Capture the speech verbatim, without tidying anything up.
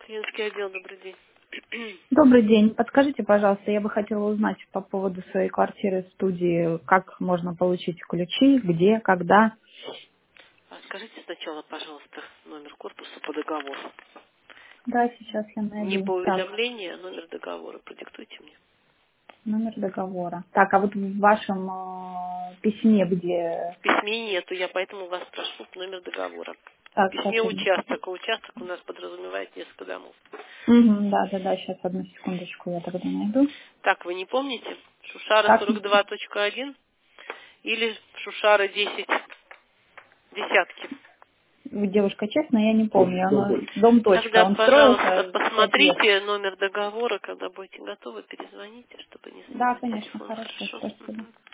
Клиентский отдел, добрый день. Добрый день. Подскажите, пожалуйста, я бы хотела узнать по поводу своей квартиры студии, как можно получить ключи, где, когда. А скажите сначала, пожалуйста, номер корпуса по договору. Да, сейчас я Не по найду. Так, уведомлению, а номер договора. Продиктуйте мне. номер договора. Так, а вот в вашем э, письме, где... В письме нету, я поэтому вас прошу номер договора. В Так, письме сейчас одну секунду. участок, а участок у нас подразумевает несколько домов. Угу, да, да, да, сейчас одну секундочку я тогда найду. Так, вы не помните? Шушара Так, сорок два точка один или Шушара десять десятки? девушка, честно, я не помню. Она, дом точка, Тогда, он пожалуйста, строился пять лет. посмотрите номер договора, когда будете готовы, перезвоните, чтобы не Да, снимать конечно, телефон. хорошо, Хорошо? спасибо. Мгм.